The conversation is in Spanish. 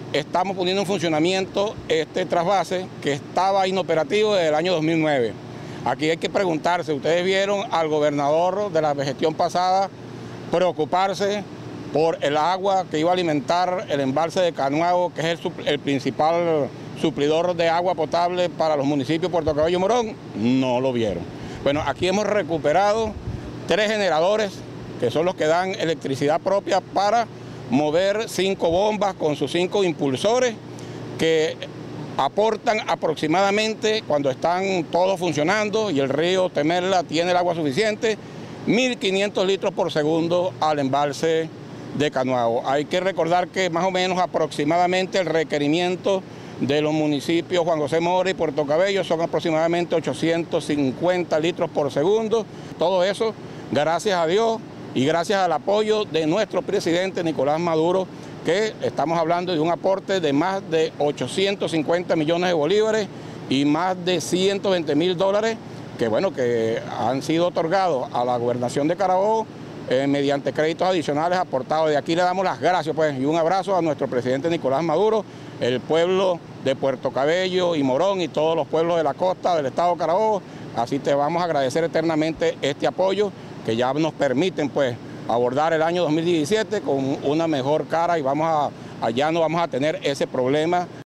estamos poniendo en funcionamiento este trasvase que estaba inoperativo desde el año 2009. Aquí hay que preguntarse, ustedes vieron al gobernador de la gestión pasada preocuparse por el agua que iba a alimentar el embalse de Canuavo, que es el principal suplidor de agua potable para los municipios de Puerto Cabello y Morón. No lo vieron. Bueno, aquí hemos recuperado 3 generadores que son los que dan electricidad propia para mover 5 bombas con sus 5 impulsores que aportan aproximadamente, cuando están todos funcionando y el río Temerla tiene el agua suficiente, 1.500 litros por segundo al embalse de Canuavo. Hay que recordar que más o menos aproximadamente el requerimiento de los municipios Juan José Mora y Puerto Cabello son aproximadamente 850 litros por segundo. Todo eso, gracias a Dios y gracias al apoyo de nuestro presidente Nicolás Maduro, que estamos hablando de un aporte de más de 850 millones de bolívares y más de $120.000 que, bueno, que han sido otorgados a la gobernación de Carabobo mediante créditos adicionales aportados. De aquí le damos las gracias pues, y un abrazo a nuestro presidente Nicolás Maduro, el pueblo de Puerto Cabello y Morón y todos los pueblos de la costa del estado de Carabobo. Así te vamos a agradecer eternamente este apoyo que ya nos permiten pues abordar el año 2017 con una mejor cara y ya no vamos a tener ese problema.